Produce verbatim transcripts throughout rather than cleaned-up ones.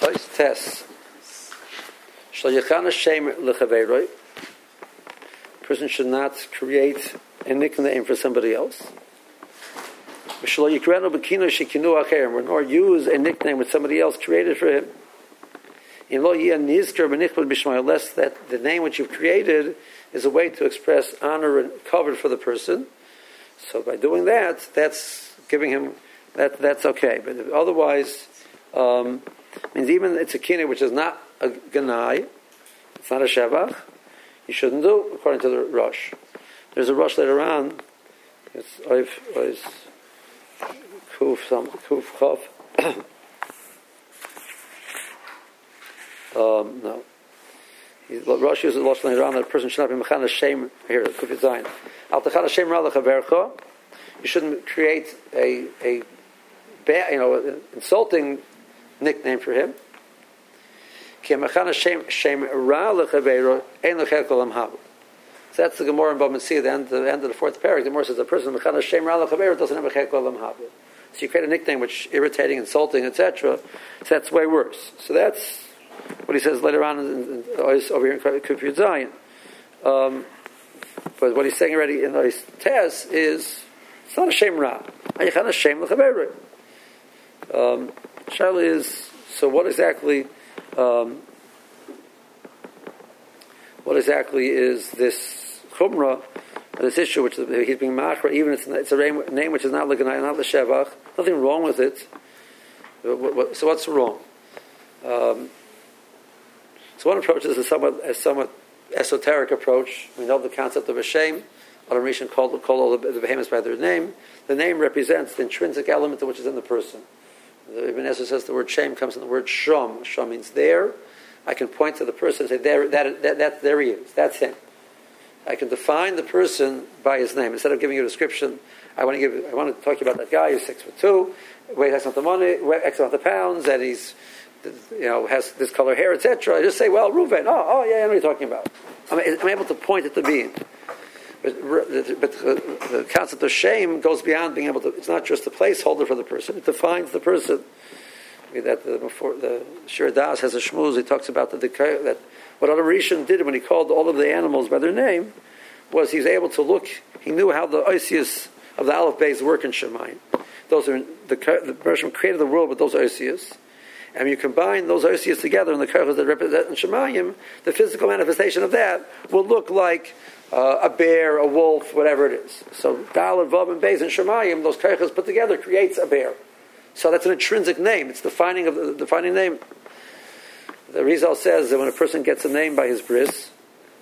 Ois Tes. Shlo Yechana Shem Lechaveroi. Person should not create a nickname for somebody else. Shlo Yikrenu B'Kino Shekinu Acherim, nor use a nickname which somebody else created for him. In Lo Yeh Nizker B'Nichbad B'Shmai, unless that the name which you've created is a way to express honor and cover for the person. So by doing that, that's giving him that that's okay. But otherwise, um, means even it's a kina which is not a ganai, it's not a shevach, you shouldn't do according to the Rosh. There's a Rosh later on. It's oif ois kuf some kuf chav. Um, no. Rosh uses the Rosh later on that a person should not be mechan Hashem here. Kuf Zayin. Al techan Hashem ralach havercha. You shouldn't create a a bad, you know, insulting nickname for him. So that's the Gemara in Bava Metzia, the end, the end of the fourth paragraph. The Gemara says the person doesn't have a chek olam haba. So you create a nickname which is irritating, insulting, et cetera. So that's way worse. So that's what he says later on in, in, in, over here in Kuf Yud Zayin. Um, but what he's saying already in his Tes is it's not a shem ra. A shem l'chaveroi. Um, Shaila is so. What exactly? Um, what exactly is this chumrah, this issue which he's being machra? Even it's, it's a name which is not l'ganai, not l'shevach. Nothing wrong with it. So what's wrong? Um, so one approach is a somewhat, a somewhat esoteric approach. We know the concept of a shem. Adam Rishon called, called all the, the behemoths by their name. The name represents the intrinsic element which is in the person. The Ibn Ezra says the word shem comes from the word shom. Shom means there. I can point to the person and say, there, that, that, that, there he is. That's him. I can define the person by his name. Instead of giving you a description, I want to give. I want to talk to you about that guy who's six foot two, weighs X amount of money, X amount of pounds, and he's, you know, has this color hair, et cetera. I just say, well, Reuven. Oh, oh, yeah, I know what you're talking about. I'm, I'm able to point at the being. But, but the, the concept of shame goes beyond being able to. It's not just a placeholder for the person; it defines the person. I mean, that the, before the Shir Das has a shmuz. He talks about the, the that what Adam Rishon did when he called all of the animals by their name was he's able to look. He knew how the oisius of the aleph beis work in Shemayim. Those are the the Bereshit created the world with those oisius. And when you combine those oisius together in the karchos that represent in Shemayim, the physical manifestation of that will look like uh, a bear, a wolf, whatever it is. So Dal and Vav and Beis and Shemayim, those karchos put together creates a bear. So that's an intrinsic name. It's defining of the defining name. The Rizal says that when a person gets a name by his bris,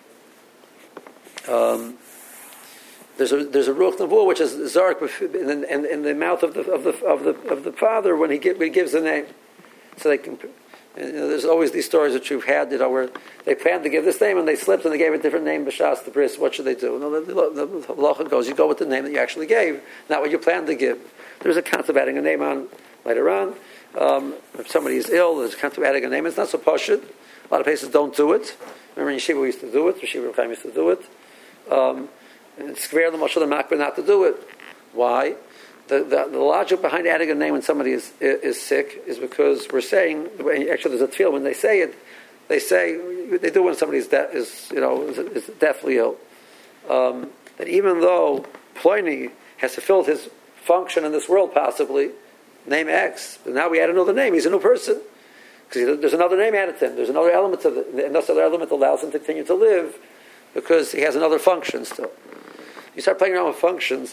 um, there's a there's a ruach nevuah which is zark in, in, in the mouth of the of the of the of the father when he, give, when he gives the name. So they can, you know, there's always these stories that you've had, you know, where they planned to give this name and they slipped and they gave a different name, b'shas the bris. What should they do? No, the, the, the halacha goes, you go with the name that you actually gave, not what you planned to give. There's a concept of adding a name on later on. Um, if somebody is ill, there's a concept of adding a name. It's not so pashut. A lot of places don't do it. Remember in Yeshiva we used to do it. Yeshiva Chaim used to do it. Um, and it's square the mashal the makbeh not to do it. Why? The, the, the logic behind adding a name when somebody is is sick is because we're saying, actually there's a tefillah when they say it, they say, they do when somebody is, de- is you know, is, is deathly ill. Um, that even though Pliny has fulfilled his function in this world possibly, name X, but now we add another name, he's a new person. Because there's another name added to him, there's another element of it, and this other element allows him to continue to live because he has another function still. You start playing around with functions,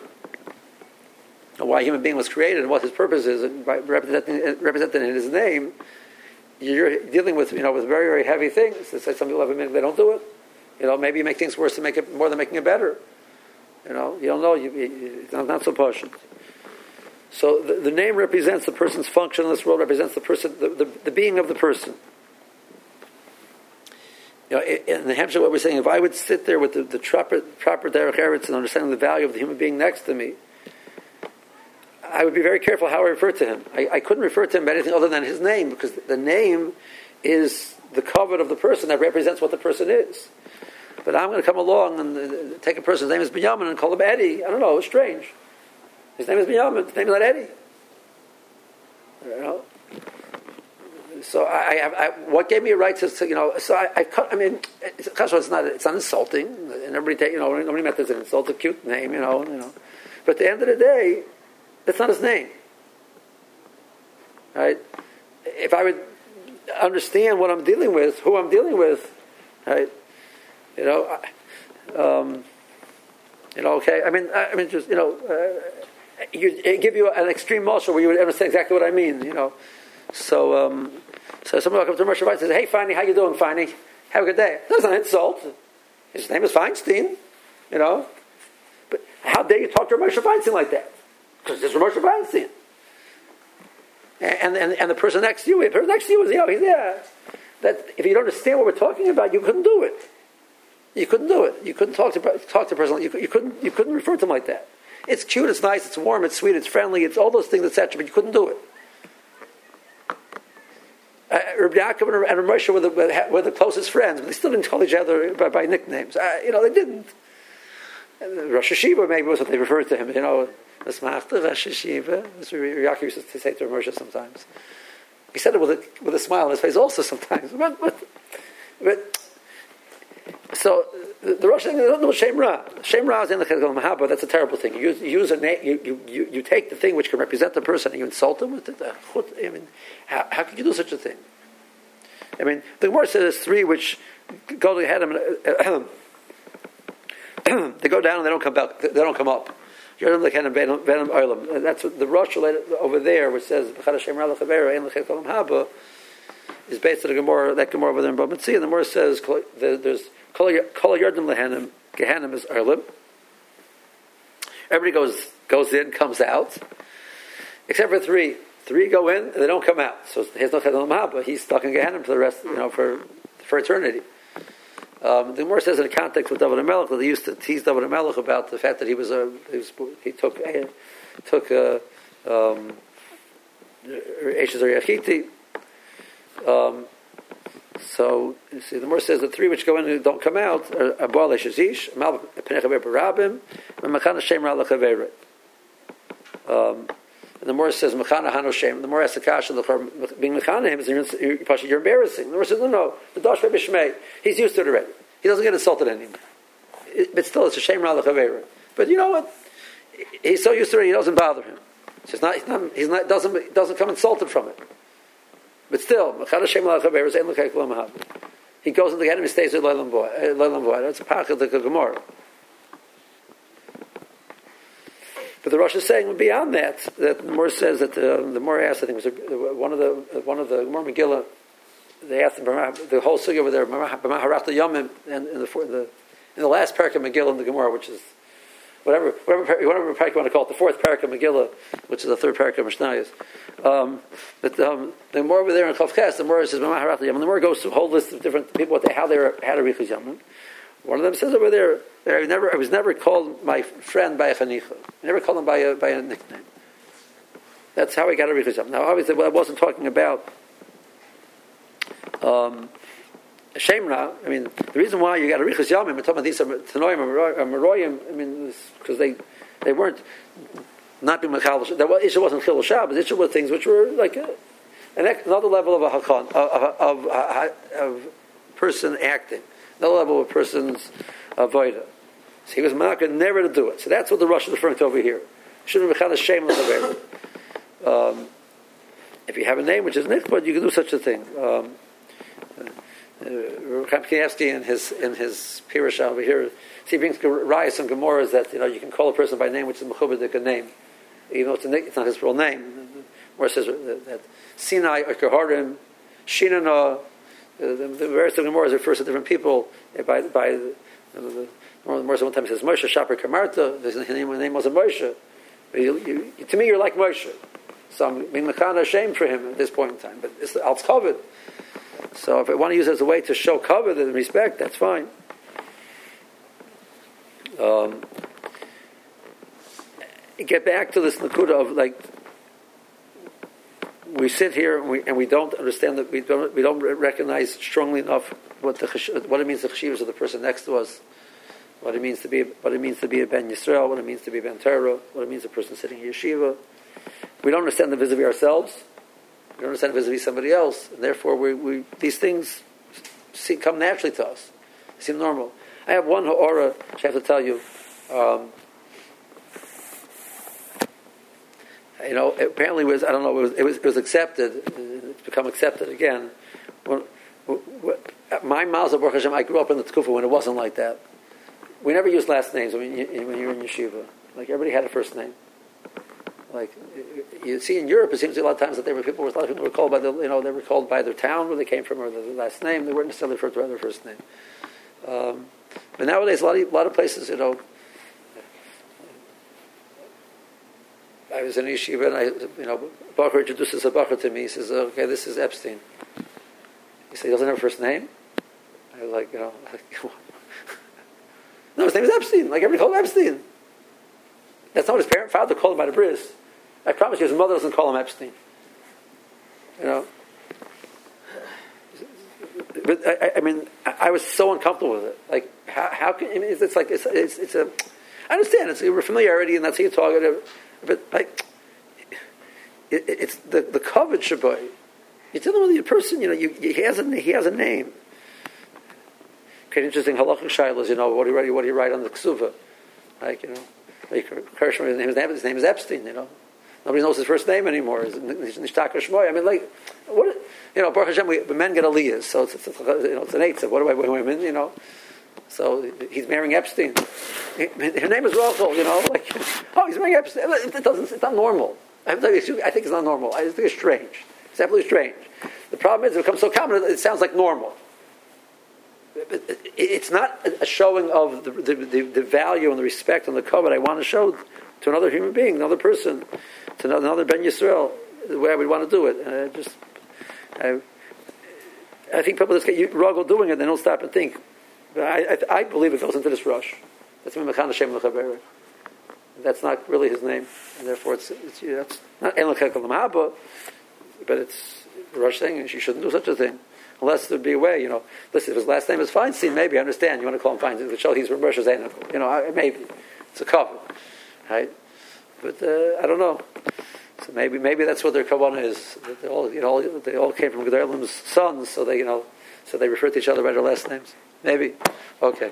why a human being was created and what his purpose is, and by representing, representing in his name, you're dealing with, you know, with very, very heavy things. It's like some people have a minute, they don't do it. You know, maybe you make things worse to make it more than making it better. You know, you don't know. You, you, it's not, not so potent. So the, the name represents the person's function in this world. Represents the person, the, the, the being of the person. You know, in the Hampshire, what we're saying, if I would sit there with the, the proper proper derech eretz and understanding the value of the human being next to me, I would be very careful how I refer to him. I, I couldn't refer to him by anything other than his name, because the name is the covet of the person that represents what the person is. But I'm going to come along and uh, take a person's name is Binyamin and call him Eddie. I don't know, it's strange. His name is Binyamin, his name is not Eddie. You know? so I, I, I, what gave me a right to, to you know? So I, I, I mean, it's, it's not, it's not insulting, and everybody, take, you know, nobody meant it's an insult, a cute name, you know, you know. But at the end of the day, that's not his name, right? If I would understand what I'm dealing with, who I'm dealing with, right? You know, um, you know. Okay. I mean, I, I mean, just you know, uh, you it give you an extreme muscle where you would understand exactly what I mean. You know, so um, so someone will come to Moshe Feinstein and says, "Hey, Feiny, how you doing, Feiny? Have a good day." That's not an insult. His name is Feinstein. You know, but how dare you talk to Moshe Feinstein like that? Because it's Moshe Feinstein. And, and and the person next to you, the person next to you is, you know, he's there. That if you don't understand what we're talking about, you couldn't do it. You couldn't do it. You couldn't talk to talk to a person. You, you couldn't you couldn't refer to him like that. It's cute, it's nice, it's warm, it's sweet, it's friendly, it's all those things, et cetera. But you couldn't do it. Uh, Rabbi Yaakov and, and Moshe were the, were the closest friends, but they still didn't call each other by, by nicknames. Uh, you know, they didn't. And Rosh Hashiva maybe was what they referred to him. You know. This Machta Rosh Hashiva. This Yaakov used to say to Moshe sometimes. He said it with a with a smile on his face also sometimes. But, but, but so the, the Rosh Hashanah don't know Shem Ra. Shem Ra is in the Chazal Mahaba. That's a terrible thing. You use, you use a name. You, you you take the thing which can represent the person and you insult him with it. I mean, how, how could you do such a thing? I mean, the Gemara says there's three which go ahead and they go down and they don't come back. They don't come up. That's what the Rosh over there, which says is based on the Gemara, that Gemara over there in Bava Metzia. And the Gemara says there's Kol Yardim Lehanim, Gehanim is Erlim. Everybody goes goes in, comes out, except for three. Three go in and they don't come out. So he's no Chedon Haba. He's stuck in Gehanim for the rest, you know, for for eternity. Um, the Gemara says in the context with David HaMelech that they used to tease David HaMelech about the fact that he was a he, was, he took uh, took a um, Eshes Yachiti. Um, so you see, the Gemara says the three which go in and don't come out are Abal Eshes Mal Penechaver Barabim, and Mechana Shem Ra Lechaverit. Um And the Gemara says, "Mechana Hano Shem." The Gemara asks the kasha, being Mechana him is you're, you're embarrassing. The Gemara says, "No, no, the Dash Rebbe Shmei, he's used to it already. He doesn't get insulted anymore. It, but still, it's a Shem Ra Lechavera. But you know what? He's so used to it, it doesn't bother him. It's not, he's not, he's not, doesn't, doesn't come insulted from it. But still, Mechana Shem Ra Lechavera is Ein Lekei Kol Mahab. He goes into the enemy, stays with Leilam Boy. That's a pachad of the Gemara." But the Rosh is saying beyond that, that the Gemara says that uh, the Gemara asked, I think it was one of the one of the Gemara Megillah, they asked him, the whole sugi over there, B'maharat Yomim, and in the the in the last parak of Megillah in the Gemara, which is whatever whatever whatever parak you want to call it, the fourth parak of Megillah, which is the third parak of Mishnayos. Um, but um, the Gemara over there in Chav Ches, the Gemara says B'maharat Yomim. The Gemara goes through a whole list of different people, what they, how they were, had a Richus Yomim. One of them says over there, I never, I was never called my friend by a chanicha. I never called him by a by a nickname. That's how I got a Richus Yomim. Now, obviously, what I wasn't talking about um, Shem Ra. I mean, the reason why you got a Richus Yomim, we're talking about these Tanoim and Meroyim. I mean, because they they weren't not being mechal. The issue wasn't chil Shabbos. The issue was things which were like a, an, another level of a hakon of of, of, of, of person acting. Another level of a person's avodah. So he was marked never to do it. So that's what the Rosh is referring to over here. Shouldn't be shame um If you have a name which is nichbad, you can do such a thing. Um, uh, Kanievsky in his in his Pirush over here, he brings Rayas and Gemoras that you know you can call a person by name which is mechubadik a name, even though it's, a, it's not his real name. Gemara says that, that Sinai or Keharim, Shinana. The, the, the various Gemara refers to different people by by the, the, the more sometimes says Moshe Shaper Kamarta. His name, his name wasn't Moshe. But you, you, to me, you're like Moshe. So I'm being mechana ashamed for him at this point in time. But it's it's covered. So if I want to use it as a way to show covered and respect, that's fine. Um, get back to this nakuda of like. We sit here and we, and we don't understand that we don't we don't recognize strongly enough what the what it means the cheshivas of the person next to us, what it means to be what it means to be a ben Yisrael, what it means to be a ben Torah, what it means a person sitting in yeshiva. We don't understand the vis-a-vis ourselves. We don't understand it vis-a-vis somebody else, and therefore we, we these things see, come naturally to us. They seem normal. I have one ha'ora, which I have to tell you. Um, you know, it apparently was I don't know. It was it was, it was accepted. It's become accepted again. When, when, my Mazal Baruch Hashem, I grew up in the Tkufa when it wasn't like that. We never used last names when you, when you were in yeshiva. Like everybody had a first name. Like you see in Europe, it seems a lot of times that there were people. A lot of people were called by the you know they were called by their town where they came from or their last name. They weren't necessarily referred to by their first name. Um, but nowadays, a lot of a lot of places, you know. I was in yeshiva and I, you know, Bacher introduces a Bacher to me. He says, "Okay, this is Epstein." He said, "He doesn't have a first name." I was like, you know, no, his name is Epstein. Like everybody called him Epstein. That's not what his parent, father called him by the bris. I promise you, his mother doesn't call him Epstein. You know. But I, I mean, I was so uncomfortable with it. Like, how, how can I mean, it's, it's like it's, it's it's a. I understand it's a familiarity, and that's how you talk about it. But like, it, it's the the covet shaboy. You tell them the person, you know, you, he has a he has a name. Okay, interesting halachic shilas. You know, what do you write? What do you write on the ksuva? Like, you know, like Kirshner, his name is his name is Epstein. You know, nobody knows his first name anymore. He's Nishtaka Shmoy. I mean, like, what? You know, Baruch Hashem, we, the men get aliyahs, so it's, it's, it's you know it's an eitzah. What do I women? You know. So he's marrying Epstein. Her name is Rachel, you know. Like, oh, he's marrying Epstein. It doesn't. It's not normal. I think it's not normal. I think it's strange. It's absolutely strange. The problem is it becomes so common. It sounds like normal. It's not a showing of the, the, the, the value and the respect and the covet I want to show to another human being, another person, to another, another Ben Yisrael, the way I would want to do it. And I just, I, I think people just get ruggled doing it. They don't stop and think. But I, I, I believe it goes into this rush. That's Mechan Hashem L'Chaber. That's not really his name, and therefore it's it's, you know, it's not En L'Chek L'Mahaba, but it's Rush saying you shouldn't do such a thing unless there'd be a way. You know, listen, if his last name is Feinstein, maybe I understand. You want to call him Feinstein to show he's from Rosh Hashanah. You know, maybe it's a couple, right? But uh, I don't know. So maybe maybe that's what their kavanah is. That they all you know they all came from Gedalim's sons, so they you know so they refer to each other by their last names. Maybe. Okay.